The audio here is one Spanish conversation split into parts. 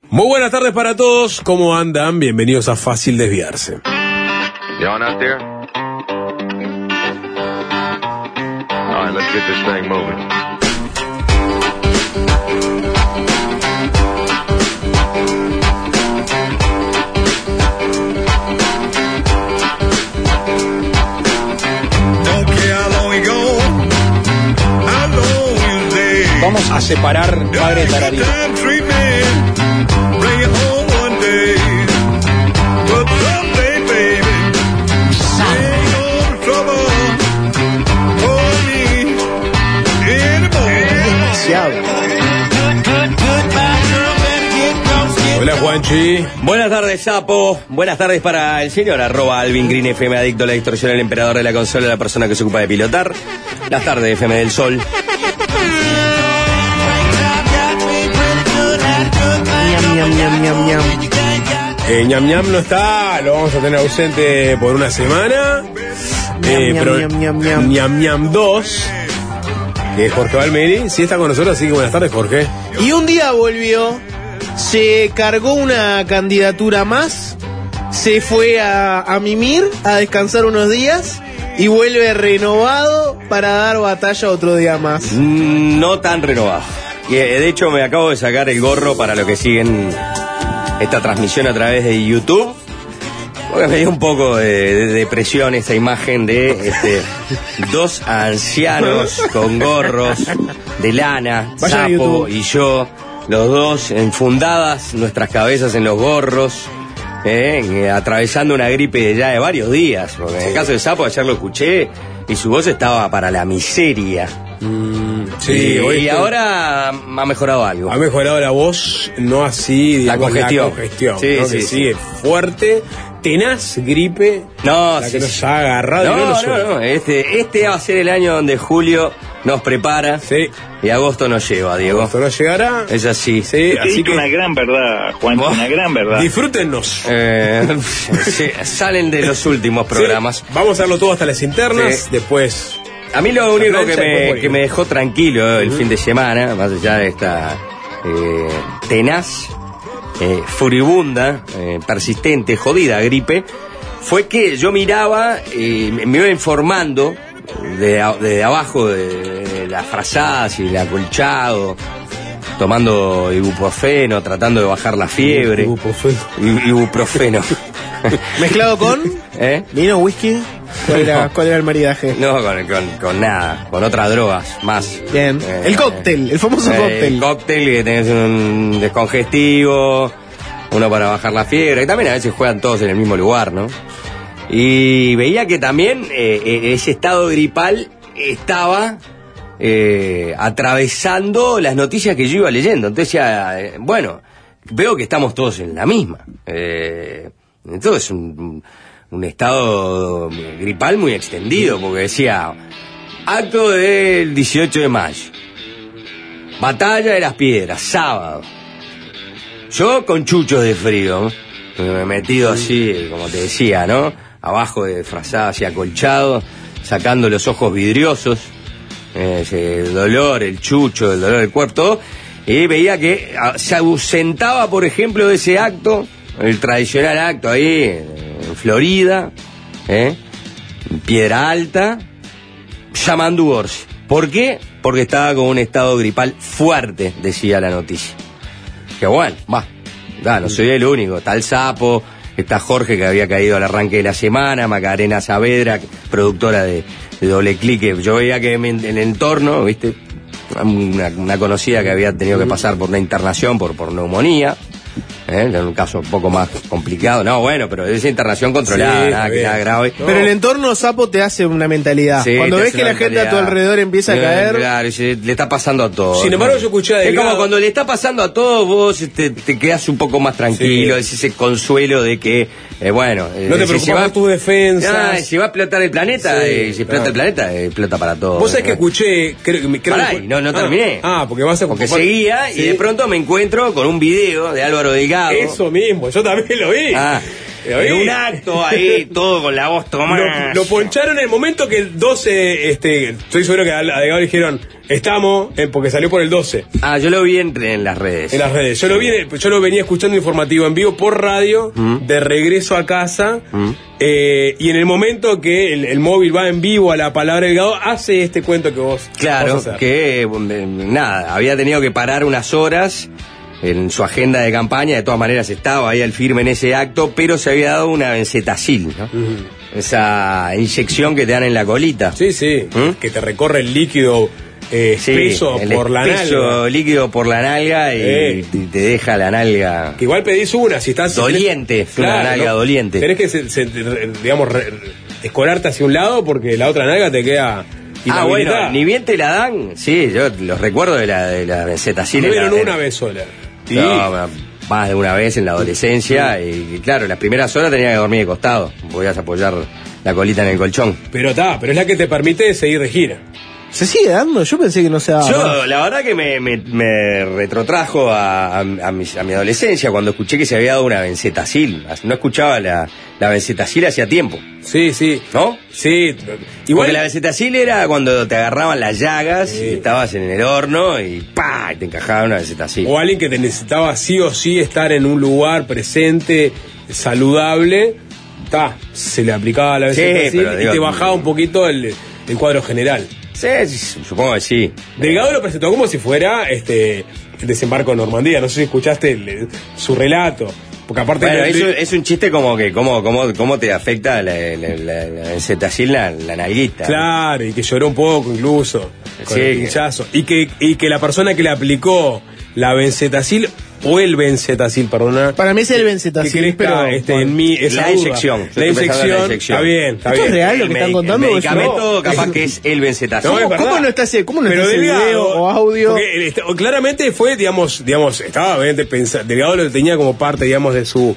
Muy buenas tardes para todos, ¿cómo andan? Bienvenidos a Fácil Desviarse. Y'all out there? All right, let's get this thing moving. Vamos a separar Padre Tararí. Hola Juanchi. Buenas tardes, Sapo. Buenas tardes para el señor @AlvinGreenFM, adicto a la distorsión, el emperador de la consola, la persona que se ocupa de pilotar. Las tardes, FM del Sol. Ñam Ñam no está, lo vamos a tener ausente por una semana. Ñam Ñam 2, que es Jorge Valmeri, sí está con nosotros, así que buenas tardes, Jorge. Y un día volvió, se cargó una candidatura más, se fue a mimir, a descansar unos días y vuelve renovado para dar batalla otro día más. No tan renovado. Y, de hecho, me acabo de sacar el gorro para los que siguen esta transmisión a través de YouTube, porque me dio un poco de depresión esta imagen de dos ancianos con gorros de lana, Sapo y yo, los dos enfundadas nuestras cabezas en los gorros, atravesando una gripe ya de varios días, porque en el caso de Sapo ayer lo escuché y su voz estaba para la miseria. Sí, y ahora ha mejorado algo. Ha mejorado la voz, no así, digamos, la congestión, sí, ¿no? Sí, que sí. sigue fuerte, tenaz gripe, no, la sí, que nos sí. ha agarrado. No, este va a ser el año donde julio nos prepara, sí, y agosto nos lleva, Diego. Agosto nos llegará. Es así. Sí, así que una gran verdad, Juan, una gran verdad. Disfrútennos. Sí, salen de los últimos programas. Sí, vamos a hacerlo todo hasta las internas, Sí. Después. A mí lo único plancha, que me dejó tranquilo el fin de semana, más allá de esta tenaz, furibunda, persistente, jodida gripe, fue que yo miraba, me iba informando de abajo de las frazadas y el acolchado, tomando ibuprofeno, tratando de bajar la fiebre. Ibuprofeno. ¿Mezclado con? ¿Vino, whisky? ¿Cuál era el maridaje? No, con nada, con otras drogas, más. Bien. El cóctel, el famoso cóctel. El cóctel, que tenés un descongestivo, uno para bajar la fiebre, que también a veces juegan todos en el mismo lugar, ¿no? Y veía que también ese estado gripal estaba atravesando las noticias que yo iba leyendo. Entonces ya, bueno, veo que estamos todos en la misma. Entonces un estado gripal muy extendido, porque decía, acto del 18 de mayo, batalla de las piedras, sábado. Yo con chuchos de frío, me he metido así, como te decía, ¿no? Abajo de frazadas y acolchado, sacando los ojos vidriosos, el dolor, el chucho, el dolor del cuerpo, todo, y veía que se ausentaba, por ejemplo, de ese acto, el tradicional acto ahí en Florida, en Piedra Alta, Yamandu Orsi. ¿Por qué? Porque estaba con un estado gripal fuerte, decía la noticia. Que bueno, no soy el único. Está el Sapo, está Jorge, que había caído al arranque de la semana, Macarena Saavedra, productora de Doble Clic. Yo veía que en el entorno, ¿viste? Una conocida que había tenido que pasar por una internación por neumonía. En un caso un poco más complicado. No, bueno, pero es internación controlada, Sí, nada grave. No. Pero el entorno, Sapo, te hace una mentalidad. Sí, cuando te ves hace que una la gente a tu mentalidad. alrededor empieza a caer. Claro, le está pasando a todos. Sin embargo, yo escuché a Es Delgado. como cuando le está pasando a todos, vos te quedas un poco más tranquilo, Sí. es ese consuelo de que, bueno... No te preocupes por tus defensas. Si va a explotar el planeta, Sí, si explota el planeta, explota para todos. Vos sabés que escuché. Pará, no terminé. Porque vas a. Porque seguía Sí. y de pronto me encuentro con un video de Álvaro Delgado. Eso mismo, yo también lo vi. En un acto ahí, todo con la voz tomada. Lo poncharon en el momento que el 12, estoy seguro que a Delgado le dijeron, estamos, porque salió por el 12. Ah, yo lo vi en las redes. En las redes. Yo lo venía escuchando informativo en vivo por radio, de regreso a casa, y en el momento que el móvil va en vivo a la palabra Delgado, hace este cuento que vos Claro, vas a hacer. que nada, había tenido que parar unas horas en su agenda de campaña, de todas maneras estaba ahí al firme en ese acto, pero se había dado una benzetacil, ¿no? Esa inyección que te dan en la colita. Sí, que te recorre el líquido espeso el por la espeso nalga. líquido por la nalga y te deja la nalga Que igual pedís una, si estás... doliente, una nalga doliente. Tenés que, digamos, escorarte hacia un lado porque la otra nalga te queda... Bueno, ni bien te la dan. Sí, yo los recuerdo de la benzetacil. No vieron una vez sola. Sí. No, más de una vez en la adolescencia. Y claro, las primeras horas tenía que dormir de costado. Podías apoyar la colita en el colchón. Pero es la que te permite seguir de gira. ¿Se sigue dando? Yo pensé que no se daba. Yo, la verdad que me retrotrajo a mi adolescencia cuando escuché que se había dado una benzetacil. No escuchaba la benzetacil hacía tiempo. Sí. ¿No? Sí. Igual porque la benzetacil era cuando te agarraban las llagas y estabas en el horno y ¡pah! Y te encajaba una benzetacil. O alguien que te necesitaba sí o sí estar en un lugar presente, saludable, se le aplicaba la benzetacil y te bajaba un poquito el cuadro general. Sí, supongo que sí. Delgado lo presentó como si fuera el desembarco de Normandía. No sé si escuchaste su relato. Porque aparte es un chiste como que cómo te afecta la benzetacil la nalguita. Claro, y que lloró un poco incluso con el pinchazo. Y que la persona que le aplicó la benzetacil o el benzetacil, perdona. Para mí es el benzetacil, pero en mí la inyección. La inyección. Está bien. ¿Esto es real lo que están contando? El medicamento capaz que es el benzetacil. ¿Cómo no está ese video o audio? Porque, claramente fue, digamos, estaba obviamente pensado. Delgado lo tenía como parte, digamos, de su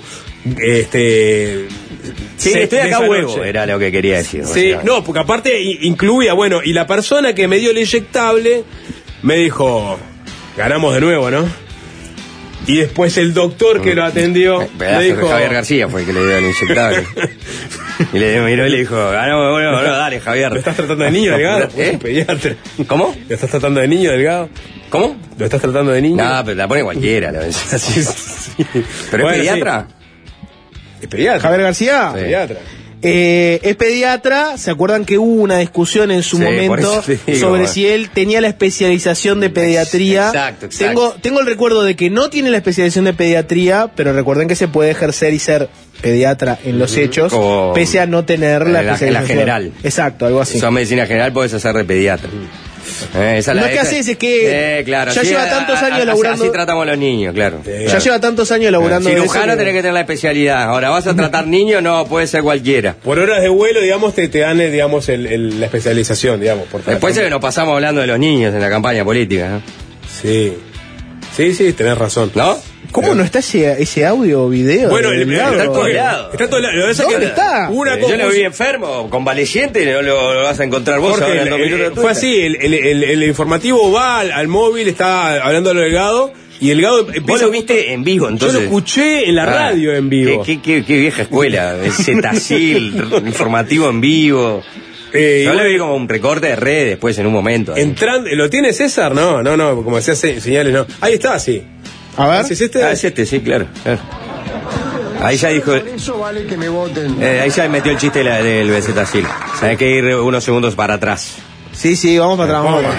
sí, estoy acá huevo, era lo que quería decir. Sí, no, porque aparte incluía, y la persona que me dio el inyectable me dijo, ganamos de nuevo, ¿no? Y después el doctor que lo atendió le dijo... Javier García fue el que le dio el inyectable. Y le miró y le dijo, ganamos, bueno, dale, Javier. ¿Lo estás tratando de niño, Delgado? Es un pediatra. ¿Cómo? ¿Lo estás tratando de niño, Delgado? ¿Cómo? ¿Lo estás tratando de niño? No, pero la pone cualquiera. Sí. ¿Pero es pediatra? Sí. ¿Es pediatra? ¿Javier García? Sí. Pediatra. Es pediatra. ¿Se acuerdan que hubo una discusión en su momento sobre si él tenía la especialización de pediatría? Exacto. Tengo el recuerdo de que no tiene la especialización de pediatría, pero recuerden que se puede ejercer y ser pediatra en los hechos, pese a no tener la especialización. En la general. Exacto, algo así. Si sos medicina general, podés hacer de pediatra. No es que haces, es que claro, ya lleva tantos años laburando. Así tratamos a los niños, claro. Ya lleva tantos años laburando. Cirujano tenés que tener la especialidad. Ahora, ¿vas a tratar niños? No, puede ser cualquiera. Por horas de vuelo, digamos, te dan, digamos, la especialización, digamos. Después nos pasamos hablando de los niños en la campaña política, ¿no? Sí, tenés razón. ¿No? ¿Cómo no está ese audio o video? Bueno, está colgado. Está todo lado. ¿Dónde está? Yo lo vi enfermo, convaleciente, no lo vas a encontrar vos. Jorge, ahora en 2 minutos. fue así, el informativo va al móvil, está hablando a lo Delgado, y Delgado empieza... ¿Vos lo viste en vivo, entonces? Yo lo escuché en la radio en vivo. Qué vieja escuela, Zetacil, informativo en vivo... yo le vi como un recorte de redes después en un momento. Entrando, ¿lo tiene César? No, como decía señales, no. Ahí está, sí. A ver. ¿Es este? Es este, sí, claro. Ahí ya dijo... Eso vale que me voten. ahí ya metió el chiste del Benzetacil. Hay que ir unos segundos para atrás. Sí, vamos para atrás. Vamos.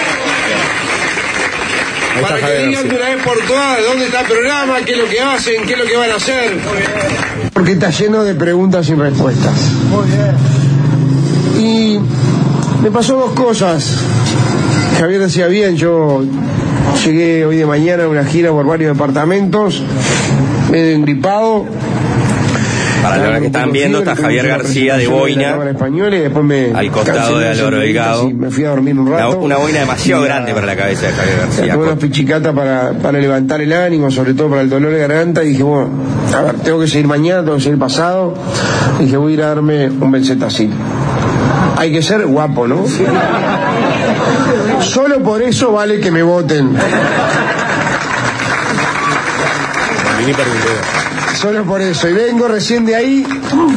Para que digan de una vez por todas dónde está el programa, qué es lo que hacen, qué es lo que van a hacer. Porque está lleno de preguntas sin respuestas. Muy bien. Y me pasó 2 cosas. Javier decía bien, yo llegué hoy de mañana a una gira por varios departamentos, medio engripado. Para los que están viendo, está Javier García de boina, al costado de Álvaro Delgado. Me fui a dormir un rato. Una boina demasiado grande para la cabeza de Javier García. Tuve una pichicata para levantar el ánimo, sobre todo para el dolor de garganta, y dije, bueno, a ver, tengo que seguir mañana, tengo que seguir pasado. Y dije, voy a ir a darme un Benzetacil. Hay que ser guapo, ¿no? Solo por eso vale que me voten. Ni pregunté. Solo por eso. Y vengo recién de ahí.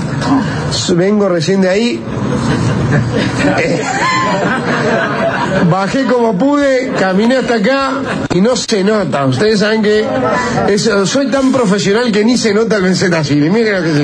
Bajé como pude, caminé hasta acá y no se nota. Ustedes saben que soy tan profesional que ni se nota el benzetacil. Y miren lo que es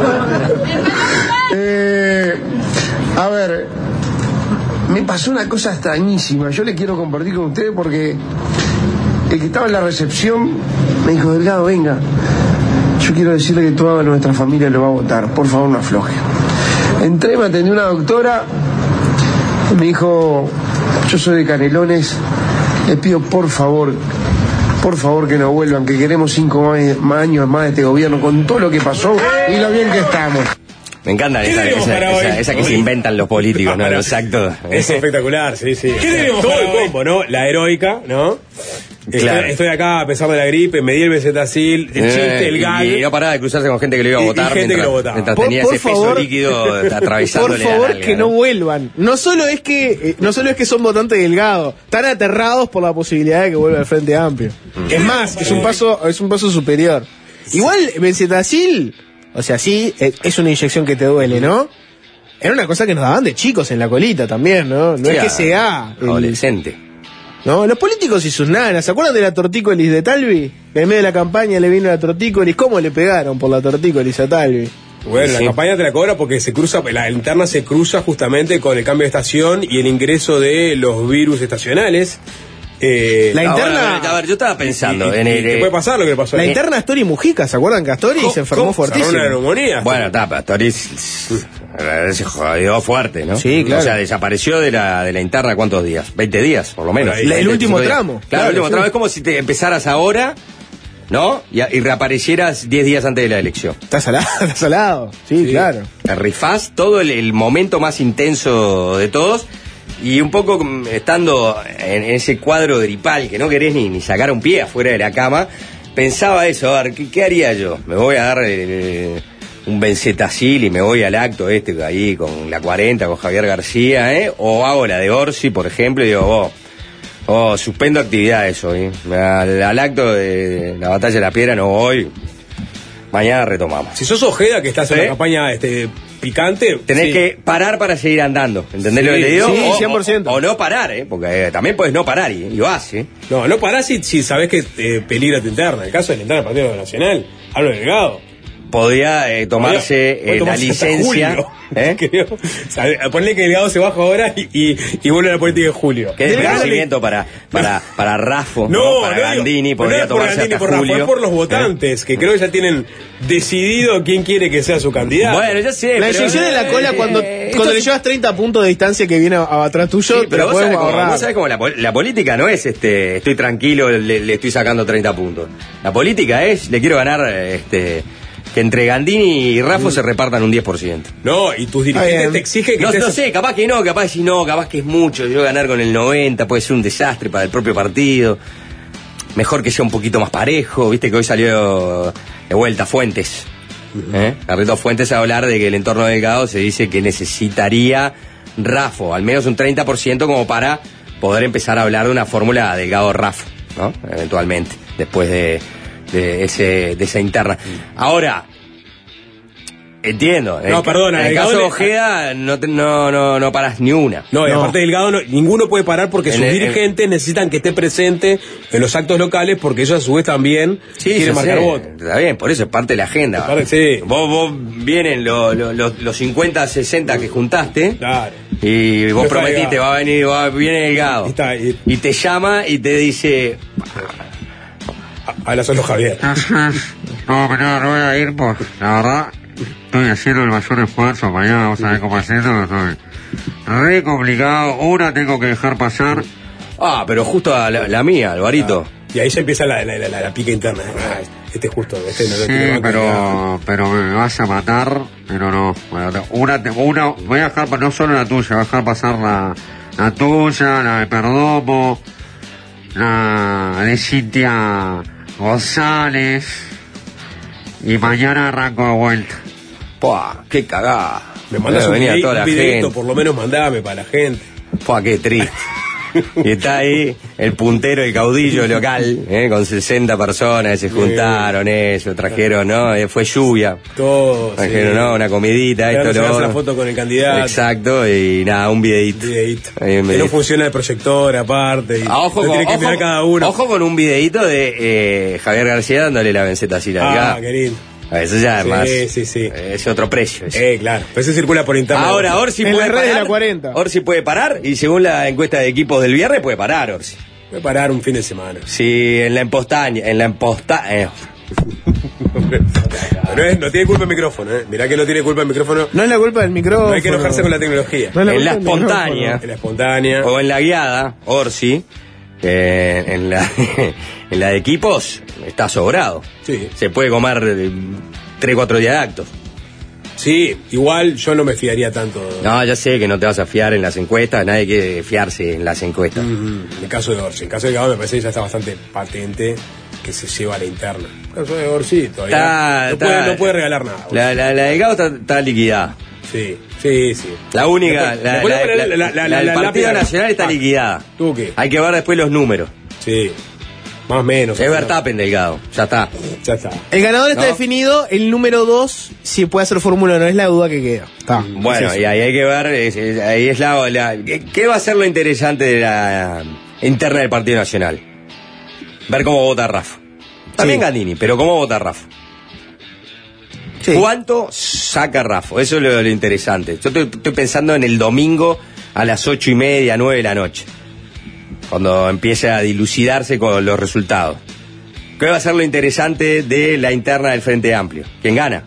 eso. A ver, me pasó una cosa extrañísima. Yo le quiero compartir con ustedes porque el que estaba en la recepción me dijo: Delgado, venga, yo quiero decirle que toda nuestra familia lo va a votar. Por favor, no afloje. Entré, me atendió una doctora, me dijo: yo soy de Canelones, les pido por favor que no vuelvan, que queremos 5 años más de este gobierno con todo lo que pasó y lo bien que estamos. Me encanta esa que se inventan los políticos, ¿no? Los actos. Es espectacular, sí. ¿Qué tenemos todo para el hoy? combo, ¿no? La heroica, ¿no? Claro. Estoy acá a pesar de la gripe, me di el benzetacil, el chiste, el gag. Y no paraba de cruzarse con gente que lo iba a votar gente que lo votaba. mientras Por tenía ese favor, peso líquido atravesándole por favor, la nalga, que no vuelvan. No solo es que son votantes de Delgado, están aterrados por la posibilidad de que vuelva al Frente Amplio. Es más, es un paso superior. Igual benzetacil, o sea, sí, es una inyección que te duele, ¿no? Era una cosa que nos daban de chicos en la colita también, ¿no? No es que sea adolescente. No, los políticos y sus nanas. ¿Se acuerdan de la tortícolis de Talvi? Que en medio de la campaña le vino la tortícolis. ¿Cómo le pegaron por la tortícolis a Talvi? Bueno, la campaña te la cobra porque se cruza, la interna se cruza justamente con el cambio de estación y el ingreso de los virus estacionales. La interna. A ver, yo estaba pensando en ¿Qué puede pasar lo que le pasó? La interna Astori Mujica, ¿se acuerdan que Astori se enfermó fuertísimo? Una neumonía. Bueno, Astori se jodió fuerte, ¿no? Sí, claro. O sea, desapareció de la interna, ¿cuántos días? 20 días, por lo menos. Bueno, el último tramo. Claro, el último sí. tramo. Es como si te empezaras ahora, ¿no? Y reaparecieras 10 días antes de la elección. Está salado. Sí, claro. Te rifás todo el momento más intenso de todos. Y un poco estando en ese cuadro gripal que no querés ni sacar un pie afuera de la cama, pensaba eso: a ver, ¿qué haría yo? Me voy a dar un benzetacil y me voy al acto ahí con la 40, con Javier García, o hago la de Orsi, por ejemplo, y digo, suspendo actividades hoy, al acto de la batalla de la piedra no voy, mañana retomamos. Si sos Ojeda, que estás en una campaña picante, tenés que parar para seguir andando, ¿entendés lo que te digo? Sí, 100%. O no parar, porque también puedes no parar y lo haces. No parás si sabés que peligra tu interna. En el caso de la interna del Partido Nacional, hablo de Delgado. Podría tomarse la licencia. Ponle que Delgado se baja ahora y vuelve a la política de julio. Que es reconocimiento para Raffo, para Gandini, podría no tomarse Gandini, hasta por julio. Raffo, es por los votantes, que creo que ya tienen decidido quién quiere que sea su candidato. Bueno, ya sé. La inyección en la cola cuando le llevas 30 puntos de distancia que viene atrás tuyo, Sí, pero vos sabés cómo la política no es estoy tranquilo, le estoy sacando 30 puntos. La política es, le quiero ganar que entre Gandini y Raffo se repartan un 10%. No, y tus dirigentes te exigen que no sé, capaz que no, capaz que es mucho, yo ganar con el 90 puede ser un desastre para el propio partido. Mejor que sea un poquito más parejo, viste que hoy salió de vuelta Fuentes. Carrito Fuentes a hablar de que el entorno de Delgado se dice que necesitaría Raffo, al menos un 30% como para poder empezar a hablar de una fórmula Delgado-Raffo, ¿no? Eventualmente, después de esa interna. Ahora, entiendo. No, perdona. En el caso de Ojeda no paras ni una. No, y aparte Delgado ninguno puede parar porque sus dirigentes necesitan que esté presente en los actos locales porque ellos a su vez también quieren marcar votos. Está bien, por eso es parte de la agenda. Sí. Vos vienen los 50, 60 que juntaste. Claro. Y vos prometiste, viene Delgado. Y te llama y te dice... Habla solo Javier. No voy a ir, pues la verdad estoy haciendo el mayor esfuerzo. Mañana vamos a ver cómo haciendo. Estoy re complicado. Una tengo que dejar pasar. Pero justo a la mía, Alvarito. Y ahí ya empieza la pica interna. Justo. No sí, pero me vas a matar. Pero no. Una voy a dejar, no solo la tuya, voy a dejar pasar la tuya, la de Perdomo, la de Cintia González, y mañana arranco de vuelta. ¡Qué cagada! Me mandas un toda la videito, gente. por lo menos mandame para la gente. ¡Qué triste! Y está ahí el puntero y caudillo local, con 60 personas que se juntaron, eso, trajeron, ¿no? Fue lluvia. Todo. Trajeron, ¿no? Una comidita, esto, lo la foto con el candidato. Exacto, y nada, un videíto. Que no funciona el proyector aparte. Y ojo, tiene que mirar cada uno. Ojo con un videíto de Javier García dándole la venceta así larga. Ah, qué lindo. Eso ya además sí. Es otro precio. Eso. Claro. Pues se circula por internet. Ahora, Orsi en puede la red parar. de la 40. Orsi puede parar y según la encuesta de equipos del viernes puede parar Orsi. Voy a parar un fin de semana. Sí, en la empostaña. No tiene culpa el micrófono, Mirá que no tiene culpa el micrófono. No es la culpa del micrófono. No hay que enojarse con la tecnología. No es En la culpa del espontánea. micrófono. En la espontánea. O en la guiada, Orsi, en la en la de equipos, está sobrado. Sí. Se puede comer 3-4 días de actos. Sí, igual yo no me fiaría tanto. No, ya sé que no te vas a fiar en las encuestas, nadie quiere fiarse en las encuestas. En el caso de Orsi. En el caso de Gabo me parece que ya está bastante patente que se lleva a la interna. En el caso de Orsi todavía no puede regalar nada. La de Gabo está liquidada. Sí. La única, Después la del Partido Nacional está liquidada. ¿Tú qué? Hay que ver después los números. Sí. Más o menos. Es Verstappen Delgado, ya está. Ya está. El ganador está ¿No? definido, el número 2, si puede hacer Fórmula 1, es la duda que queda. Está. Bueno, y ahí hay que ver, ahí es ¿qué va a ser lo interesante de la interna del Partido Nacional? Ver cómo vota Rafa. También Gandini, pero cómo vota Rafa. Sí. ¿Cuánto saca Rafa? Eso es lo interesante. Yo estoy pensando en el domingo a las 8:30, 9 de la noche. Cuando empiece a dilucidarse con los resultados. ¿Qué va a ser lo interesante de la interna del Frente Amplio? ¿Quién gana?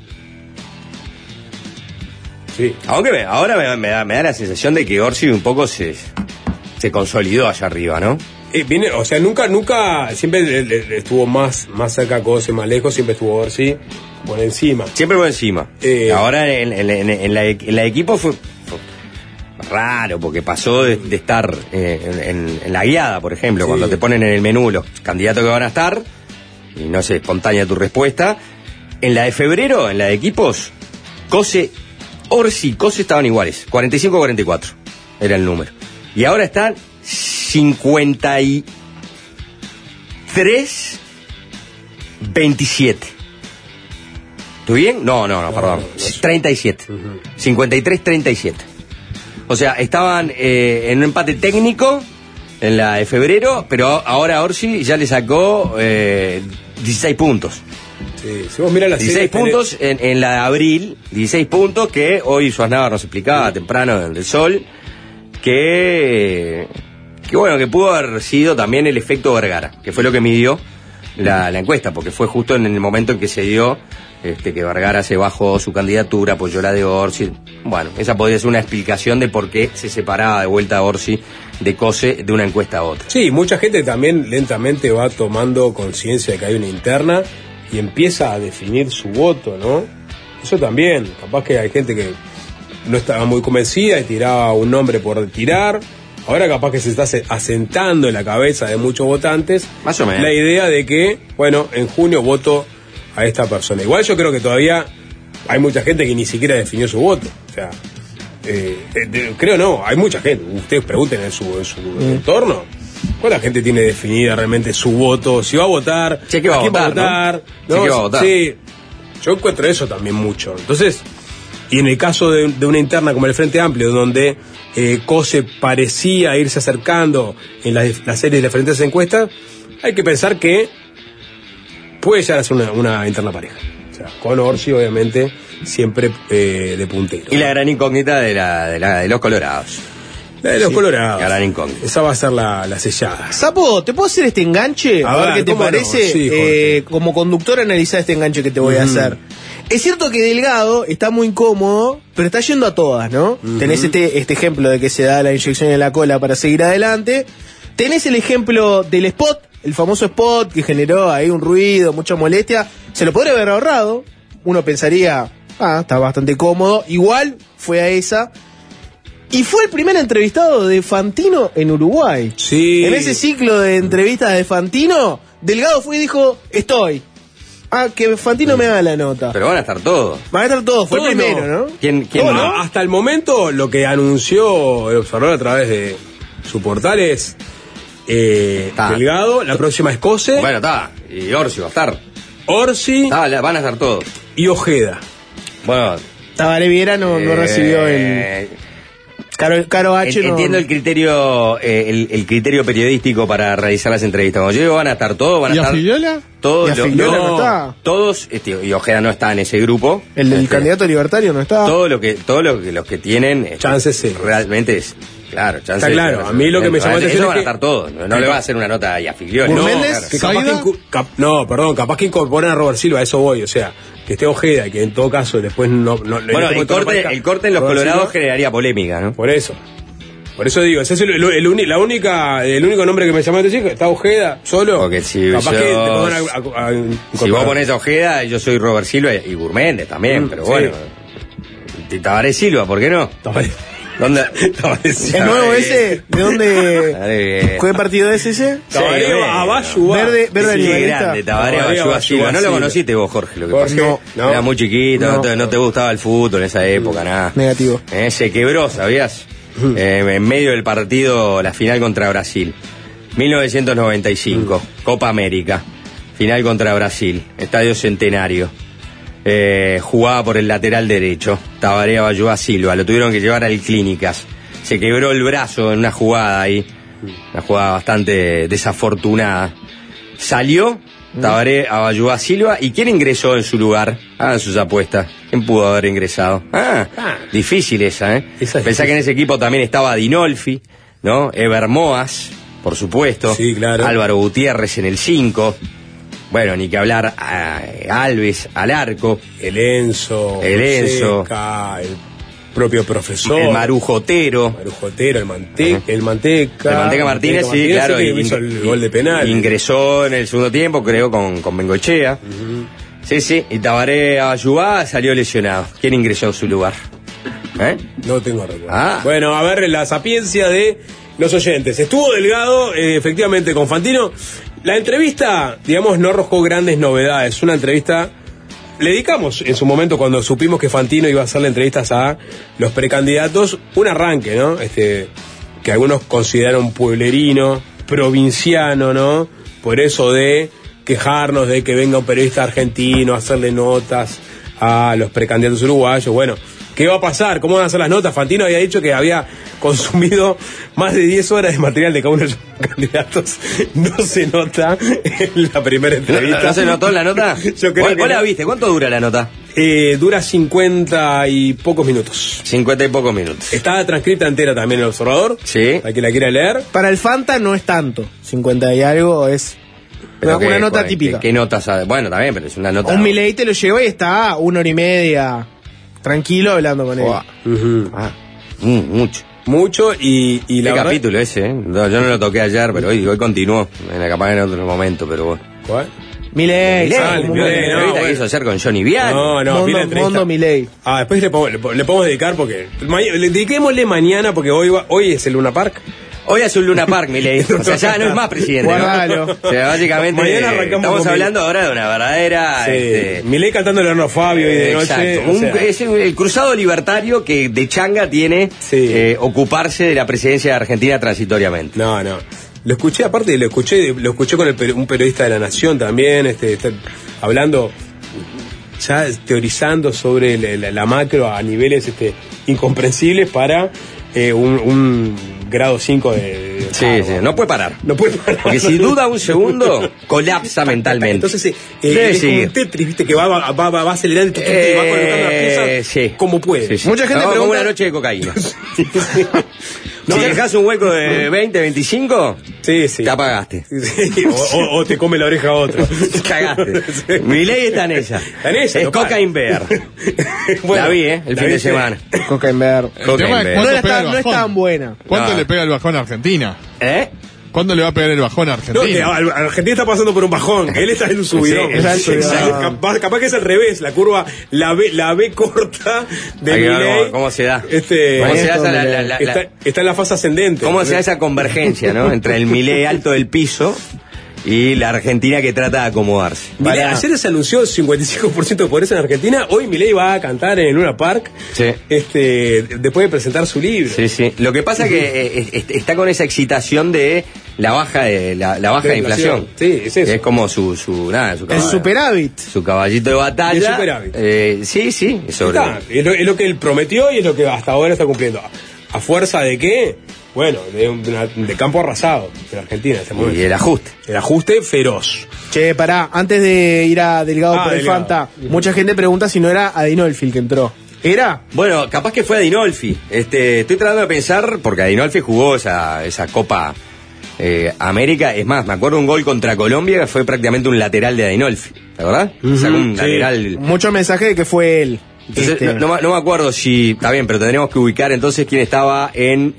Sí. Aunque ahora me da la sensación de que Orsi un poco se consolidó allá arriba, ¿no? O sea, nunca, siempre estuvo más cerca Cose, más lejos, siempre estuvo Orsi por encima. Siempre por encima. Ahora en la equipo fue raro, porque pasó de estar en la guiada, por ejemplo, cuando te ponen en el menú los candidatos que van a estar, y no sé, espontánea tu respuesta. En la de febrero, en la de equipos, Orsi y Cose estaban iguales, 45-44 era el número. Y ahora están 53-27. ¿Estoy bien? No, perdón. 37. 53-37. O sea, estaban en un empate técnico en la de febrero, pero ahora Orsi ya le sacó 16 puntos. Sí, si vos mirás la 16 puntos en la de abril, 16 puntos que hoy Suaznavar nos explicaba temprano en el Sol, que bueno, que pudo haber sido también el efecto Vergara, que fue lo que midió la encuesta, porque fue justo en el momento en que se dio que Vergara se bajó su candidatura, apoyó la de Orsi. Bueno, esa podría ser una explicación de por qué se separaba de vuelta Orsi de Cose de una encuesta a otra. Sí, mucha gente también lentamente va tomando conciencia de que hay una interna y empieza a definir su voto, ¿no? Eso también, capaz que hay gente que no estaba muy convencida y tiraba un nombre por tirar. Ahora capaz que se está asentando en la cabeza de muchos votantes más o menos la idea de que, bueno, en junio voto a esta persona. Igual yo creo que todavía hay mucha gente que ni siquiera definió su voto. O sea, creo no, hay mucha gente. Ustedes pregunten en su entorno. ¿Cuánta gente tiene definida realmente su voto? Si va a votar, sí, que va a votar, ¿no? Sí, que va a votar. Sí, yo encuentro eso también mucho. Entonces, y en el caso de una interna como el Frente Amplio, donde Cose parecía irse acercando en la serie de diferentes encuestas, hay que pensar que puede llegar a ser una interna pareja. O sea, con Orsi, obviamente, siempre de puntero. Y la gran incógnita de los colorados. La de los colorados. La gran incógnita. Esa va a ser la sellada. Sapo, ¿te puedo hacer este enganche? A ver qué te parece. No? Sí, como conductor, analizar este enganche que te voy a hacer. Es cierto que Delgado está muy incómodo, pero está yendo a todas, ¿no? Tenés este ejemplo de que se da la inyección en la cola para seguir adelante. Tenés el ejemplo del spot, el famoso spot que generó ahí un ruido, mucha molestia. Se lo podría haber ahorrado. Uno pensaría, está bastante cómodo. Igual fue a esa. Y fue el primer entrevistado de Fantino en Uruguay. Sí. En ese ciclo de entrevistas de Fantino, Delgado fue y dijo, estoy. Que Fantino me haga la nota. Pero van a estar todos. Van a estar todos, fue el primero, ¿no? ¿Quién No, no? hasta el momento lo que anunció el observador a través su portal es Delgado, la próxima es Cose. Bueno, está. Y Orsi va a estar. Orsi. Van a estar todos. Y Ojeda. Bueno. Tabaré Viera no recibió el... Caro H. Entiendo el criterio el criterio periodístico para realizar las entrevistas. Cuando yo digo van a estar todos, van a estar... ¿Y a Filiola? Todos, ¿Y a Filiola no está? Todos, y Ojeda no está en ese grupo. El candidato libertario no está. Todo lo que los que tienen chances sí. Realmente es... Claro, chances. Está claro, a mí lo que me llamó la atención eso van a es que... estar todos, no le va a hacer una nota a Filiola. No, Méndez, claro. Capaz que incorporan a Robert Silva, a eso voy, o sea, que esté Ojeda y que en todo caso después no bueno, el corte en los Colorados generaría polémica, ¿no? Por eso digo, ese es el único nombre que me llamó la atención, que está Ojeda solo. Porque si capaz que te pongan si vos ponés a Ojeda, yo soy Robert Silva y Gurméndez también, pero bueno. Sí. Tabaré Silva, ¿por qué no? ¿Dónde? ¿El nuevo ese? ¿De dónde? ¿Qué partido es ese? Tabaré Abayuá. Verde grande, Tabaré Abayuá Silva. No lo conociste vos, Jorge, lo que pasó. No. Era muy chiquito, no te gustaba el fútbol en esa época, nada. Negativo. Se quebró, ¿sabías? En medio del partido, la final contra Brasil. 1995, Copa América. Final contra Brasil, Estadio Centenario. Jugaba por el lateral derecho, Tabaré Abayuá Silva, lo tuvieron que llevar al Clínicas, se quebró el brazo en una jugada ahí, una jugada bastante desafortunada, salió Tabaré Abayuá Silva, ¿y quién ingresó en su lugar? Hagan sus apuestas, ¿quién pudo haber ingresado? Difícil esa, Pensá que en ese equipo también estaba Dinolfi, ¿no? Eber Moas, por supuesto, sí, claro. Álvaro Gutiérrez en el 5. Bueno, ni que hablar a Alves al arco. El Enzo, Seca, el propio profesor. El Marujotero. El Manteca. El Manteca Martínez, sí, claro. Que hizo el gol de penal. Ingresó en el segundo tiempo, creo, con Bengoechea. Sí. Y Tabaré Abayuá salió lesionado. ¿Quién ingresó en su lugar? No tengo recuerdo. Bueno, a ver, la sapiencia de los oyentes. Estuvo Delgado, efectivamente, con Fantino. La entrevista, digamos, no arrojó grandes novedades. Una entrevista... Le dedicamos en su momento, cuando supimos que Fantino iba a hacerle entrevistas a los precandidatos, un arranque, ¿no? Que algunos consideraron pueblerino, provinciano, ¿no? Por eso de quejarnos de que venga un periodista argentino a hacerle notas a los precandidatos uruguayos. Bueno, ¿qué va a pasar? ¿Cómo van a hacer las notas? Fantino había dicho que había consumido más de 10 horas de material de cada uno de los candidatos. No se nota en la primera entrevista. ¿No se notó en la nota? Yo creo que ¿Vos la viste? ¿Cuánto dura la nota? Dura 50 y pocos minutos. 50 y pocos minutos. Está transcrita entera también en El Observador. Sí. Para que la quiera leer. Para el Fanta no es tanto. 50 y algo es... una nota típica. ¿Qué notas? Bueno, también, pero es una nota... Un Milei te lo lleva y está 1 hora y media tranquilo hablando con él. Mucho y la verdad... capítulo ese, No, yo no lo toqué ayer, pero hoy continuó. Capaz en otro momento, pero bueno. ¿Cuál? Milei. La entrevista que hizo ayer con Johnny Viale. Mondo Milei. Después le podemos dedicar porque... dediquémosle mañana porque hoy es el Luna Park. Hoy es un Luna Park, Milei. O sea, ya no es más presidente, ¿no? O sea, básicamente estamos hablando ahora de una verdadera... Sí. Milei cantando Leonardo Fabio y de noche... Es el cruzado libertario que de changa tiene ocuparse de la presidencia de Argentina transitoriamente. No. Lo escuché, aparte lo escuché con un periodista de La Nación también, hablando, ya teorizando sobre la macro a niveles incomprensibles para un grado 5 de... Sí, no puede parar. Porque si duda un segundo, colapsa mentalmente. Entonces, es como un Tetris, ¿viste? Que va acelerando y va colocando las piezas como puede. Sí. Mucha gente pregunta... como una noche de cocaína. Si dejás un hueco de 20, 25, te apagaste. O te come la oreja a otro. Cagaste. Milei está en esa. Es Cocaine Bear. La vi, el fin de semana. Cocaine Bear. No es tan buena. ¿Cuánto le pega el bajón a Argentina? ¿Cuándo le va a pegar el bajón a Argentina? Argentina está pasando por un bajón. Él está en un subidón. Capaz que es al revés. La curva, la B corta de Milei. ¿Cómo se da? ¿Cómo se da está en la fase ascendente. ¿Cómo se da esa convergencia, no? Entre el Milei alto del piso y la Argentina que trata de acomodarse. Milei, ayer se anunció 55% de pobreza en Argentina. Hoy Milei va a cantar en Luna Park, después de presentar su libro. Sí, sí. Lo que pasa que está con esa excitación de la baja de inflación. Sí, es eso. Es como su superávit. Su caballito de batalla. El superávit. Sí. Es lo que él prometió y es lo que hasta ahora está cumpliendo. ¿A fuerza de qué? Bueno, de campo arrasado en Argentina en este momento. Y el ajuste. El ajuste feroz. Che, pará, antes de ir a Delgado por el Fanta, mucha gente pregunta si no era Adinolfi el que entró. ¿Era? Bueno, capaz que fue Adinolfi. Estoy tratando de pensar, porque Adinolfi jugó esa Copa América. Es más, me acuerdo un gol contra Colombia que fue prácticamente un lateral de Adinolfi. ¿Te acordás? Sacó un lateral. Mucho mensaje de que fue él. Entonces, no me acuerdo si... Está bien, pero tendremos que ubicar entonces quién estaba en...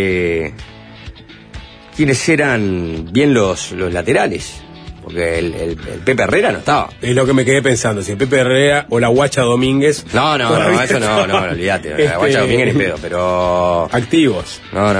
quiénes eran bien los laterales. Porque el Pepe Herrera no estaba. Es lo que me quedé pensando, si el Pepe Herrera o la Guacha Domínguez... No, eso no, olvídate. La Guacha Domínguez ni pedo, pero... Activos.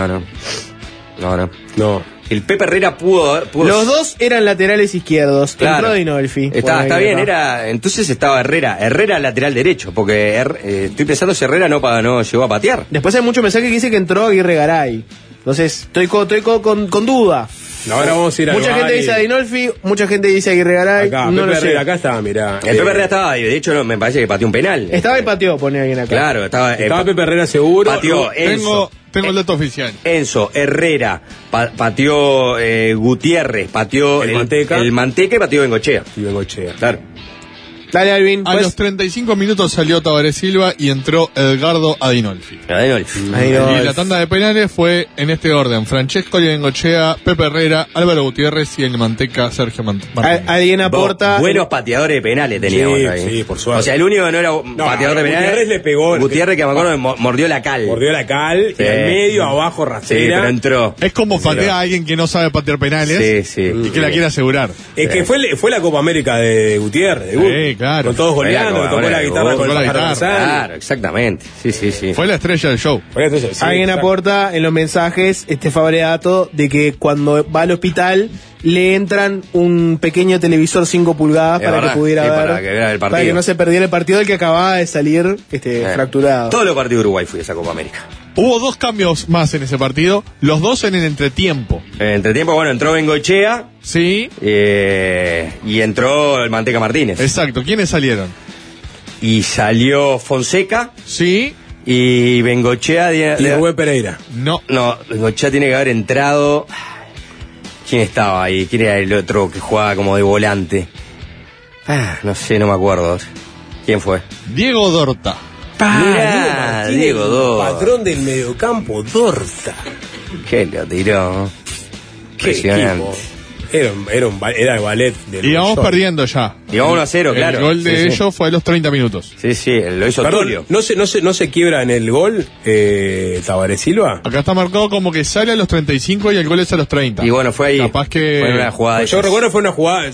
No. El Pepe Herrera pudo... Los dos eran laterales izquierdos. Claro. Entró Adinolfi. Está bien, entonces estaba Herrera lateral derecho, porque estoy pensando si Herrera no llegó a patear. Después hay mucho mensaje que dice que entró Aguirre Garay. Entonces, estoy con duda. Ahora vamos a ir a mucha gente dice Adinolfi, mucha gente dice Aguirre Garay. Acá, no Pepe Herrera, sé. acá estaba, mirá. El Pepe Herrera estaba, y de hecho me parece que pateó un penal. Estaba y pateó, pone alguien acá. Claro, estaba Pepe Herrera seguro. Pateó Enzo. Tengo el dato oficial. Enzo, Herrera, pateó Gutiérrez, pateó el Manteca y pateó Bengochea. Claro. Dale, Alvin. A los 35 minutos salió Tabaré Silva y entró Edgardo Adinolfi. Y la tanda de penales fue en este orden: Francesco Bengochea, Pepe Herrera, Álvaro Gutiérrez y el Manteca Sergio Martínez. Alguien aporta... Buenos pateadores de penales teníamos ahí. Sí, por suerte. O sea, el único que no era pateador de penales... Gutiérrez le pegó. Gutiérrez, que me acuerdo, mordió la cal. Y al medio, abajo, rastrera. Sí, pero entró. Es como patea a alguien que no sabe patear penales y que la quiere asegurar. Es que fue la Copa América de Gutiérrez. Claro. Con todos goleando, tocó la guitarra con la guitarra. Claro, exactamente. Sí. Fue la estrella del show. Alguien aporta en los mensajes este fabreato de que cuando va al hospital le entran un pequeño televisor 5 pulgadas para que pudiera ver, para que vea el partido. Para que no se perdiera el partido del que acababa de salir fracturado. Todos los partidos de Uruguay fue esa Copa América. Hubo 2 cambios más en ese partido, los 2 en el entretiempo. En el entretiempo, bueno, entró Bengochea. Sí. Y entró el Manteca Martínez. Exacto, ¿quiénes salieron? Y salió Fonseca. Sí. Y Bengochea... Y Rubén Pereira. No, Bengochea tiene que haber entrado... ¿Quién estaba ahí? ¿Quién era el otro que jugaba como de volante? No sé, no me acuerdo. ¿Quién fue? Diego Dorta. Mirá, Diego Dorta. Patrón del mediocampo, Dorta. ¿Qué lo tiró? Qué equipo. Era el ballet del... Y vamos perdiendo ya. Y vamos 1-0, claro. El gol de ellos fue a los 30 minutos. Sí, lo hizo Tulio. ¿No se quiebra en el gol Tabaré Silva? Acá está marcado como que sale a los 35 y el gol es a los 30. Y bueno, fue ahí. Capaz que... Fue una jugada. Yo recuerdo fue una jugada...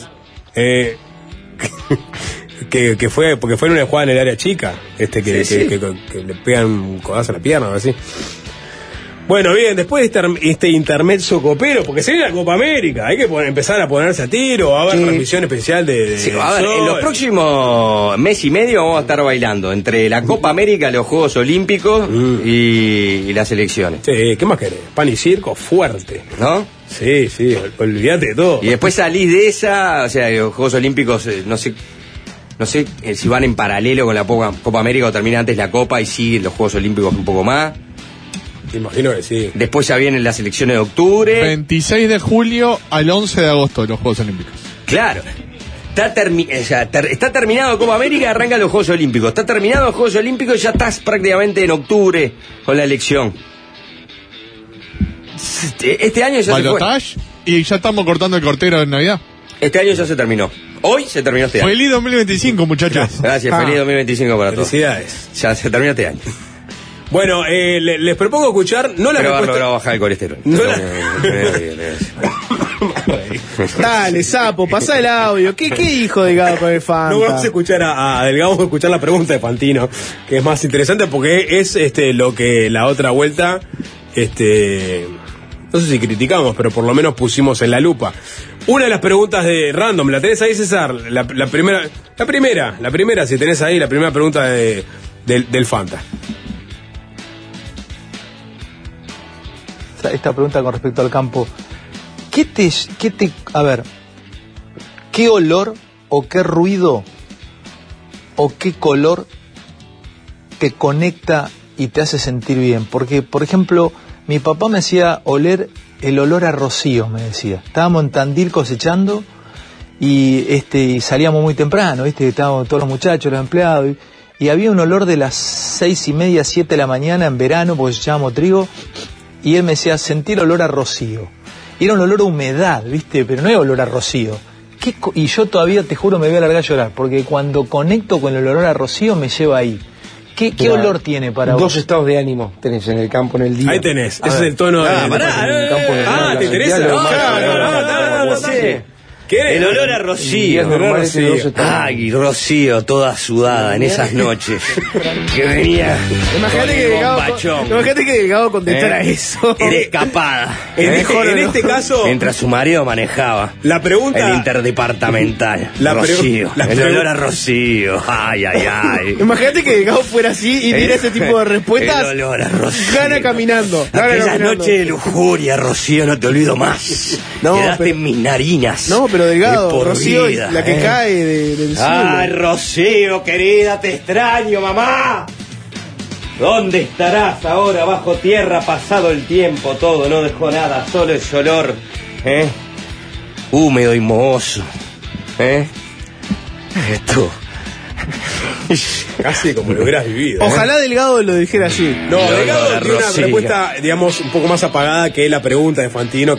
que fue, porque fue en una jugada en el área chica, que le pegan un codazo a la pierna o así. Bueno, bien, después de este intermezzo copero, porque se viene la Copa América, hay que empezar a ponerse a tiro, va a haber transmisión especial de a ver, en los próximos mes y medio vamos a estar bailando entre la Copa América, los Juegos Olímpicos y las elecciones. Sí, ¿qué más querés? Pan y circo fuerte, ¿no? Sí, olvídate de todo. Y después salís de esa, o sea, los Juegos Olímpicos, no sé si van en paralelo con la Copa América o termina antes la Copa y siguen los Juegos Olímpicos un poco más. Te imagino que sí. Después ya vienen las elecciones de octubre. 26 de julio al 11 de agosto los Juegos Olímpicos. Claro. Está terminado Copa América, arrancan los Juegos Olímpicos. Está terminado los Juegos Olímpicos y ya estás prácticamente en octubre con la elección. Este año ya Balotage, se fue. Y ya estamos cortando el cortero de Navidad. Este año ya se terminó. Hoy se terminó este año. Feliz 2025, muchachos. Gracias, feliz 2025 para todos. Felicidades. Ya se terminó este año. Bueno, les propongo escuchar no la respuesta... Pero bajar el colesterol. Dale, sapo, pasa el audio. ¿Qué dijo Delgado con el Fanta? No vamos a escuchar a Delgado, vamos a escuchar la pregunta de Fantino, que es más interesante porque es lo que la otra vuelta no sé si criticamos, pero por lo menos pusimos en la lupa. Una de las preguntas de random, ¿la tenés ahí, César? La primera, si tenés ahí, la primera pregunta del Fanta. Esta pregunta con respecto al campo. ¿Qué olor o qué ruido o qué color te conecta y te hace sentir bien? Porque, por ejemplo, mi papá me hacía oler el olor a rocío, me decía. Estábamos en Tandil cosechando y salíamos muy temprano, estábamos todos los muchachos, los empleados, y había un olor de las 6:30, 7 de la mañana en verano, porque echábamos trigo, y él me decía, sentí el olor a rocío. Y era un olor a humedad, pero no era olor a rocío. Y yo todavía, te juro, me voy a largar a llorar, porque cuando conecto con el olor a rocío me lleva ahí. ¿Qué olor tiene para vos? 2 estados de ánimo tenés en el campo, en el día. Ahí tenés, ese es el tono de... ¿te interesa? El olor a rocío. Ay, rocío, toda sudada en esas noches. Que venía. Imagínate que Gabo contestara eso. Era escapada. En este caso. Mientras su marido manejaba. La pregunta. El interdepartamental. Rocío. El olor a rocío. Ay. Imagínate que Gabo fuera así y diera ese tipo de respuestas. El olor a rocío. Gana caminando. Aquella noche de lujuria, Rocío, no te olvido más. Quedaste en mis narinas. No, pero Delgado, Rocío, vida, la que cae del cielo. Ay, Rocío, querida, te extraño, mamá. ¿Dónde estarás ahora bajo tierra? Pasado el tiempo, todo, no dejó nada, solo ese olor, húmedo y mohoso, Esto. Casi como lo hubieras vivido. Ojalá Delgado lo dijera así. No, Delgado tiene una respuesta, digamos, un poco más apagada que la pregunta de Fantino,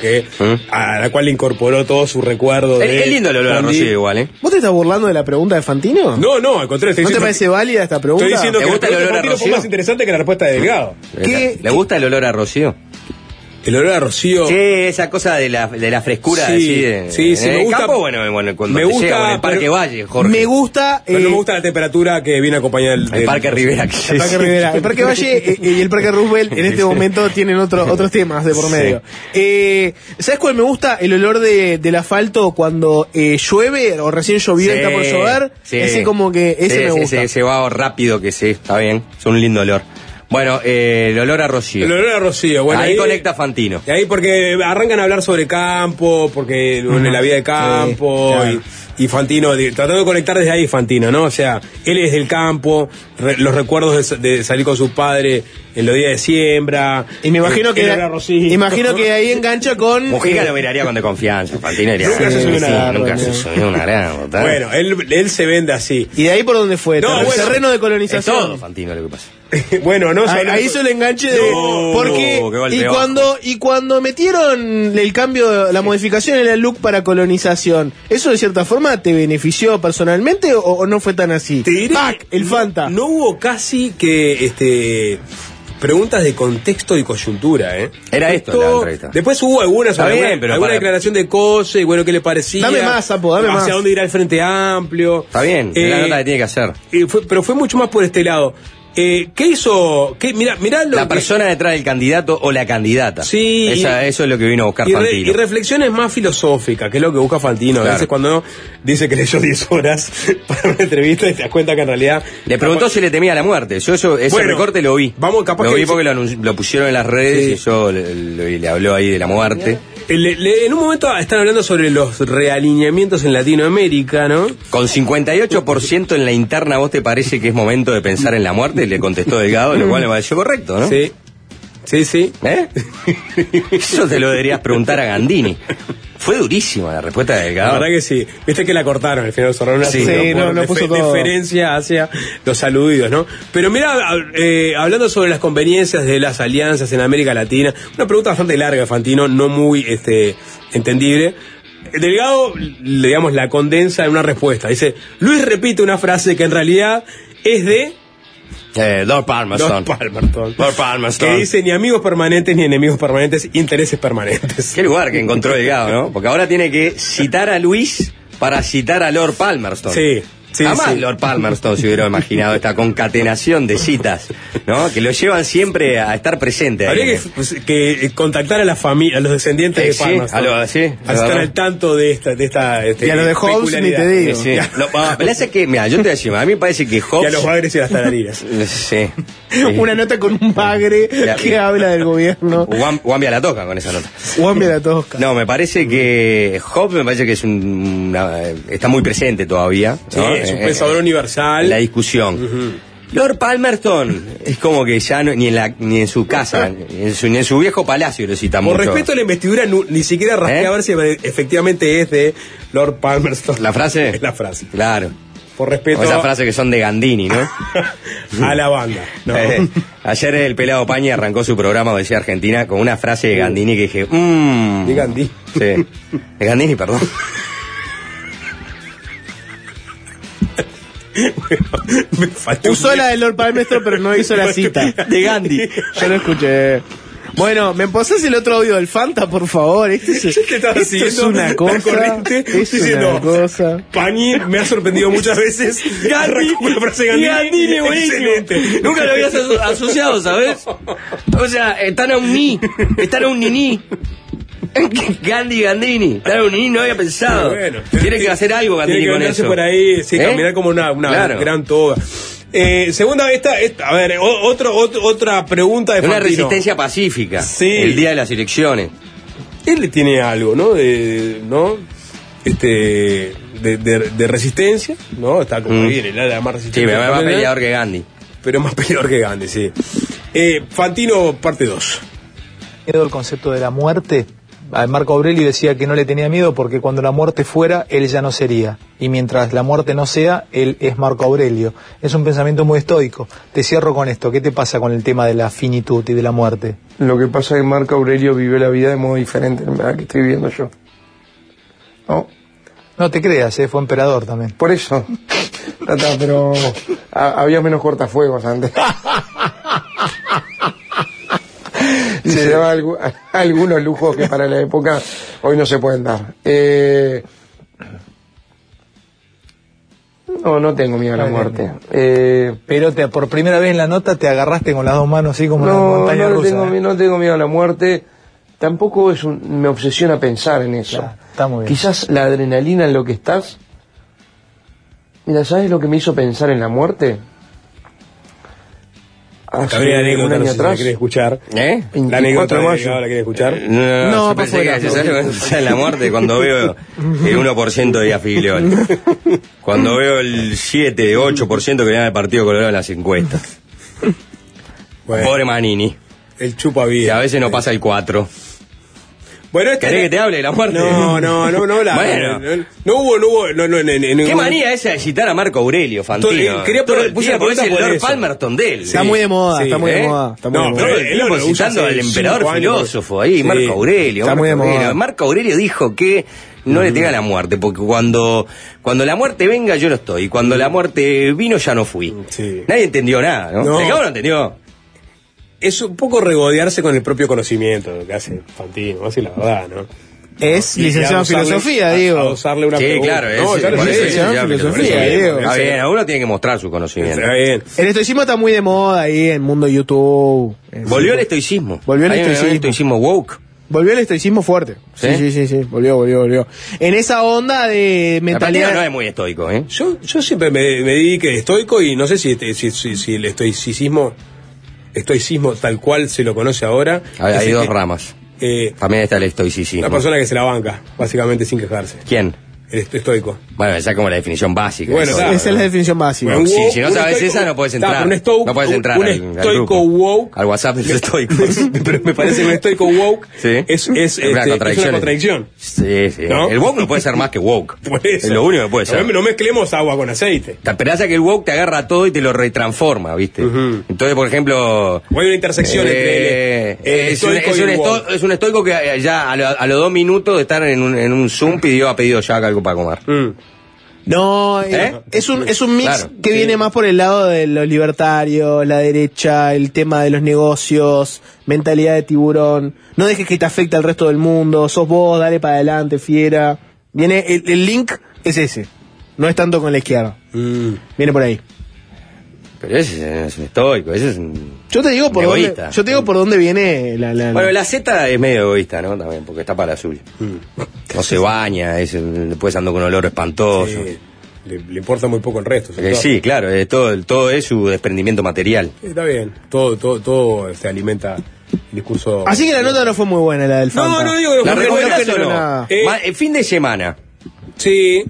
a la cual le incorporó todo su recuerdo. Es lindo el olor a Rocío igual, ¿Vos te estás burlando de la pregunta de Fantino? No, al contrario. ¿No te parece válida esta pregunta? Estoy diciendo que la pregunta de Fantino fue más interesante que la respuesta de Delgado. ¿Le gusta el olor a Rocío? El olor a rocío. Sí, esa cosa de la frescura. Sí, me gusta. Campo, cuando me gusta, llega, en el Parque Valle, Jorge. Me gusta. Pero no me gusta la temperatura que viene acompañada del Parque Rivera. El Parque Rivera. El Parque Valle y el Parque Roosevelt en este momento tienen otros temas de por medio. ¿Sabes cuál me gusta? El olor del asfalto cuando llueve o recién llovió y está por llover. Ese como que. Ese me gusta. Ese vago rápido que está bien. Es un lindo olor. Bueno, el olor a Rocío. El olor a Rocío, bueno. Ahí conecta Fantino. Y ahí porque arrancan a hablar sobre campo, porque la vida de campo, y Fantino, tratando de conectar desde ahí Fantino, ¿no? O sea, él es del campo, los recuerdos de salir con sus padres en los días de siembra. Y me imagino que ahí engancha con... Mujica lo miraría con desconfianza. Fantino diría... Nunca se subió una gran... Bueno, él se vende así. ¿Y de ahí por dónde fue? No, el terreno de colonización. Es todo Fantino lo que pasa. Bueno, no, ahí hizo el enganche de porque y cuando metieron el cambio, la modificación en el look para colonización, ¿eso de cierta forma te benefició personalmente o no fue tan así? Te diré, el Fanta. No hubo casi que preguntas de contexto y coyuntura, Era esto la entrevista. Después hubo alguna declaración de Cose, y bueno, ¿qué le parecía? Dame más, Sapo, dame más. ¿Hacia dónde irá el Frente Amplio? Está bien, es la nota que tiene que hacer. Pero fue mucho más por este lado. ¿Qué hizo? Mirá la persona detrás del candidato o la candidata. Sí. Eso es lo que vino a buscar Fantino. Y reflexiones más filosóficas, que es lo que busca Fantino. Claro. A veces cuando dice que leyó 10 horas para una entrevista y te das cuenta que en realidad... Le preguntó si le temía la muerte. Yo ese recorte lo vi. Lo vi porque lo pusieron en las redes y yo le habló ahí de la muerte. En un momento están hablando sobre los realineamientos en Latinoamérica, ¿no? Con 58% en la interna, ¿vos te parece que es momento de pensar en la muerte? Le contestó Delgado, lo cual me pareció correcto, ¿no? Sí. Eso te lo deberías preguntar a Gandini. Fue durísima la respuesta de Delgado. La verdad que sí. Viste que la cortaron al final, no puso deferencia hacia los aludidos, ¿no? Pero mira, hablando sobre las conveniencias de las alianzas en América Latina, una pregunta bastante larga, Fantino, no muy entendible. Delgado, digamos, la condensa en una respuesta. Dice, Luis repite una frase que en realidad es de... Lord Palmerston. Que dice ni amigos permanentes ni enemigos permanentes, intereses permanentes. Qué lugar que encontró Delgado, ¿no? Porque ahora tiene que citar a Luis para citar a Lord Palmerston. Sí. Jamás Lord Palmerston se hubiera imaginado esta concatenación de citas, ¿no? Que lo llevan siempre a estar presente. Habría que contactar a la familia, a los descendientes de Palmerston. A estar al tanto de esta y a los de Hobbes ni te digo. Parece que, mira, yo te voy a decir, a mí me parece que Hobbes... Y a los bagres y las tararinas. Sí. Una nota con un bagre que habla del gobierno. Wambia la toca con esa nota. Wambia la toca. No, me parece que Hobbes me parece que es está muy presente todavía, ¿no? Sí, es un pensador universal. La discusión. Lord Palmerston es como que ya ni en su casa, ni en su viejo palacio lo cita mucho. Por respeto a la investidura, ni siquiera rasqué a ver si efectivamente es de Lord Palmerston. ¿La frase? Es la frase. Claro. Por respeto. O esa frase que son de Gandini, ¿no? A la banda. No. Ayer el Pelado Pañi arrancó su programa Odisea Argentina con una frase de Gandini que dije, De Gandini. Sí. De Gandini, perdón. Usó la de Lord Palmerston, pero no hizo la cita. De Gandhi. Yo lo escuché. Bueno, ¿me posás el otro audio del Fanta, por favor? Esto es una cosa. Es una cosa. Pañi me ha sorprendido muchas veces. Gandini, excelente. Nunca lo habías asociado, ¿sabes? O sea, están a un niní. Gandini. Claro, un niño no había pensado. Bueno, tiene que hacer algo Gandini con eso. Por ahí, caminar como una gran toga. Segunda, a ver, otra pregunta de Una Fantino. Resistencia pacífica. Sí. El día de las elecciones. Él le tiene algo, ¿no? De resistencia, ¿no? Está como bien, el ala más resistente. Sí, pero es más peleador que Gandhi. Pero más peleador que Gandhi, sí. Fantino, parte 2. Miedo al concepto de la muerte. Marco Aurelio decía que no le tenía miedo porque cuando la muerte fuera, él ya no sería. Y mientras la muerte no sea, él es Marco Aurelio. Es un pensamiento muy estoico. Te cierro con esto. ¿Qué te pasa con el tema de la finitud y de la muerte? Lo que pasa es que Marco Aurelio vivió la vida de modo diferente a la que estoy viviendo yo. ¿No? No te creas, fue emperador también. Por eso. Pero había menos cortafuegos antes. Y se daba algunos lujos que para la época hoy no se pueden dar. No tengo miedo a la muerte. Pero por primera vez en la nota te agarraste con las dos manos así como una montaña rusa. No tengo miedo a la muerte. Tampoco me obsesiona pensar en eso. Claro, está muy bien. Quizás la adrenalina en lo que estás. Mira, ¿sabes lo que me hizo pensar en la muerte? Hace un año atrás. ¿La querés escuchar? La anécdota de mayo. ¿La querés escuchar? No, pensé que era necesario pensar en la muerte cuando veo el 1% de Figlioli. Cuando veo el 7, 8% que gana el Partido Colorado en las encuestas. Bueno, pobre Manini. El chupa vida. Que a veces no pasa el 4. Bueno, ¿querés que te hable de la muerte? No. Bueno. No hubo. ¿Qué manía esa de citar a Marco Aurelio, Fantino? Puse porque es el Lord Palmerston de él. Está muy de moda, está muy de moda. Pero él citando al emperador filósofo ahí, Marco Aurelio. Está muy de moda. Marco Aurelio dijo que no le tenga la muerte, porque cuando la muerte venga yo no estoy, y cuando la muerte vino ya no fui. Sí. Nadie entendió nada, ¿no? El cabrón no entendió. Es un poco regodearse con el propio conocimiento lo que hace Fantino, así la verdad, ¿no? Es licenciado en filosofía, digo. Usarle una pregunta. Claro, es licenciado en filosofía, digo. Está bien, uno tiene que mostrar su conocimiento. Está bien. El estoicismo está muy de moda ahí en el mundo YouTube. Volvió el estoicismo. Volvió el estoicismo woke. Volvió el estoicismo fuerte. Sí. Volvió. En esa onda de mentalidad. No es muy estoico, ¿eh? Yo siempre me dediqué estoico y no sé si el estoicismo tal cual se lo conoce ahora. Hay dos ramas. También está el estoicismo. Una persona que se la banca, básicamente sin quejarse. ¿Quién? El estoico. Bueno, esa es como la definición básica. Bueno, esa es la definición básica. Bueno, si no sabes esa, no puedes entrar. No puedes entrar un estoico woke. Al WhatsApp de los estoicos. Pero me parece que un estoico woke es una contradicción. Sí. ¿No? El woke no puede ser más que woke. Es lo único que puede ser. No mezclemos agua con aceite. La esperanza que el woke te agarra todo y te lo retransforma, ¿viste? Entonces, por ejemplo... hay una intersección entre es un estoico que ya a los 2 minutos de estar en un Zoom ha pedido ya algo para comer. No, es un mix que viene más por el lado de los libertarios, la derecha, el tema de los negocios, mentalidad de tiburón. No dejes que te afecte al resto del mundo, sos vos, dale para adelante, fiera. Viene el link es ese, no es tanto con la izquierda. Viene por ahí. Pero ese es un estoico, ese es un... Yo te digo por dónde viene la... Bueno, la Z es medio egoísta, ¿no? También, porque está para la suya. No se baña, después ando con olor espantoso. Sí. Le importa muy poco el resto. Sí, claro, todo es su desprendimiento material. Está bien, todo se alimenta el discurso. Así que la nota no fue muy buena, la del Fanta. No digo que la recomendás o no. Fin de semana. Sí.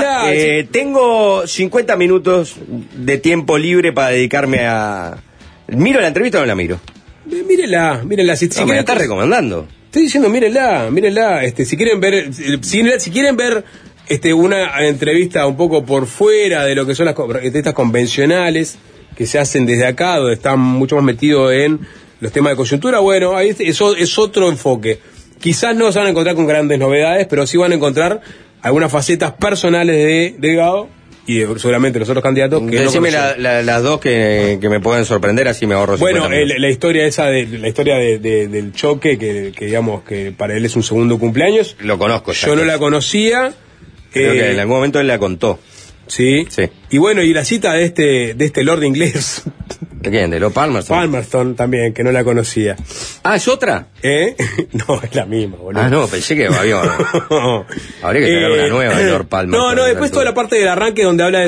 Tengo 50 minutos de tiempo libre para dedicarme a... ¿Miro la entrevista o no la miro? Mírela. Si me la estás recomendando. Estoy diciendo, mírenla. Si quieren ver... Si quieren ver... una entrevista un poco por fuera de lo que son las entrevistas convencionales que se hacen desde acá, donde están mucho más metidos en los temas de coyuntura, bueno, ahí eso es otro enfoque. Quizás no se van a encontrar con grandes novedades, pero sí van a encontrar algunas facetas personales de Delgado y seguramente los otros candidatos que decime las dos que me pueden sorprender, así me ahorro. Bueno, la historia esa del choque que digamos que para él es un segundo cumpleaños. Lo conozco. Yo no la conocía. Creo que en algún momento él la contó. Sí. Y bueno, y la cita de este Lord inglés. ¿De quién? ¿De Lord Palmerston? Palmerston también, que no la conocía. Ah, ¿es otra? No, es la misma, boludo. Ah, no, pensé que había... Habría que sacar una nueva de Lord Palmerston. No, después toda la parte del arranque donde habla de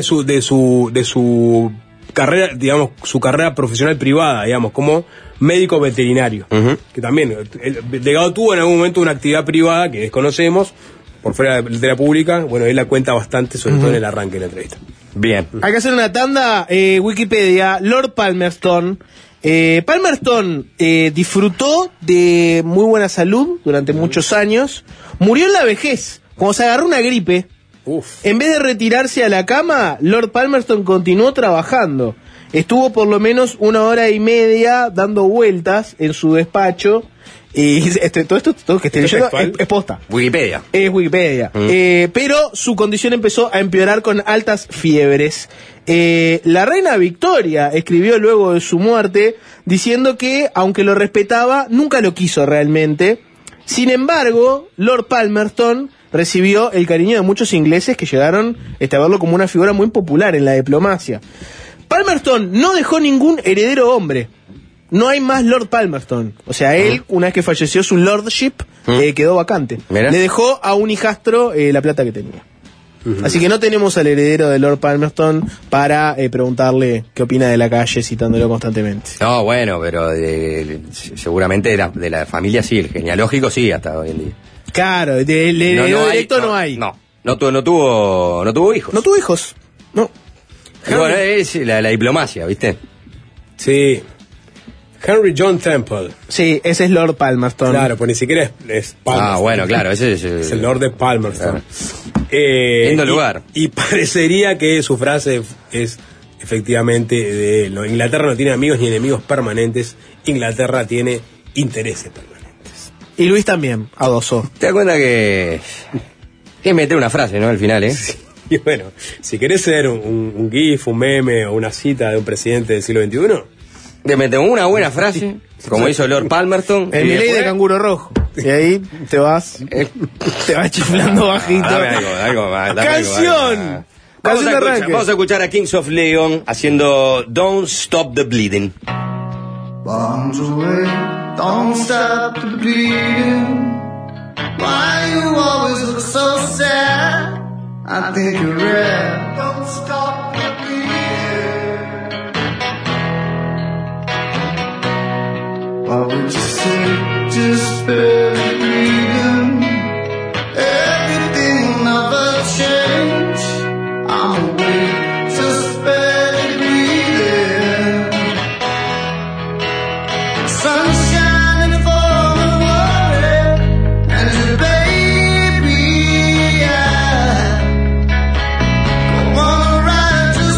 su carrera, digamos, su carrera profesional privada, digamos, como médico veterinario. Que también, Delgado tuvo en algún momento una actividad privada que desconocemos, por fuera de la pública. Bueno, él la cuenta bastante, sobre todo en el arranque de la entrevista. Bien. Hay que hacer una tanda. Wikipedia, Lord Palmerston. Palmerston disfrutó de muy buena salud durante muchos años. Murió en la vejez, cuando se agarró una gripe. En vez de retirarse a la cama, Lord Palmerston continuó trabajando. Estuvo por lo menos 1 hora y media dando vueltas en su despacho. Y todo que estoy leyendo es posta. Wikipedia. Es Wikipedia. Pero su condición empezó a empeorar con altas fiebres. La reina Victoria escribió luego de su muerte diciendo que, aunque lo respetaba, nunca lo quiso realmente. Sin embargo, Lord Palmerston recibió el cariño de muchos ingleses que llegaron a verlo como una figura muy popular en la diplomacia. Palmerston no dejó ningún heredero hombre. No hay más Lord Palmerston. O sea, él, una vez que falleció su lordship, quedó vacante. ¿Mirá? Le dejó a un hijastro la plata que tenía. Así que no tenemos al heredero de Lord Palmerston para preguntarle qué opina de la calle, citándolo constantemente. No, bueno, pero seguramente de la familia sí, el genealógico sí, hasta hoy en día. Claro, del heredero directo no hay. No tuvo hijos. No tuvo hijos, no. Bueno, es la diplomacia, ¿viste? Sí. Henry John Temple. Sí, ese es Lord Palmerston. Claro, pues ni siquiera es Palmerston. Ah, bueno, claro, ese es el Lord de Palmerston. Lindo lugar. Y parecería que su frase es efectivamente de Inglaterra no tiene amigos ni enemigos permanentes, Inglaterra tiene intereses permanentes. Y Luis también adosó. ¿Te das cuenta que meter una frase, ¿no? Al final, ¿eh? Sí. Y bueno, si querés ser un GIF, un meme o una cita de un presidente del siglo XXI, te metes una buena frase, como hizo Lord Palmerston. En mi ley de canguro rojo. Y ahí te vas chiflando bajito. Algo más. ¡Canción! Vamos a escuchar a Kings of Leon haciendo Don't Stop the Bleeding. Bombs away, don't stop the bleeding. Why you always look so sad? I think you're red. Don't stop the bleeding. What would you say? Just spare the bleeding. Everything never change. I'm awake. Just spare the bleeding. Sunshine in the form of worry, and your baby I go on a ride. Just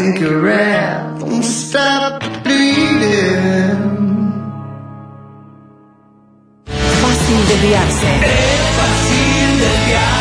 think you're rare. Don't stop the bleeding. Fácil desviarse. Es fácil desviarse.